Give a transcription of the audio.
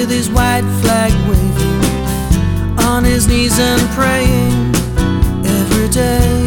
with his white flag waving, on his knees and praying every day.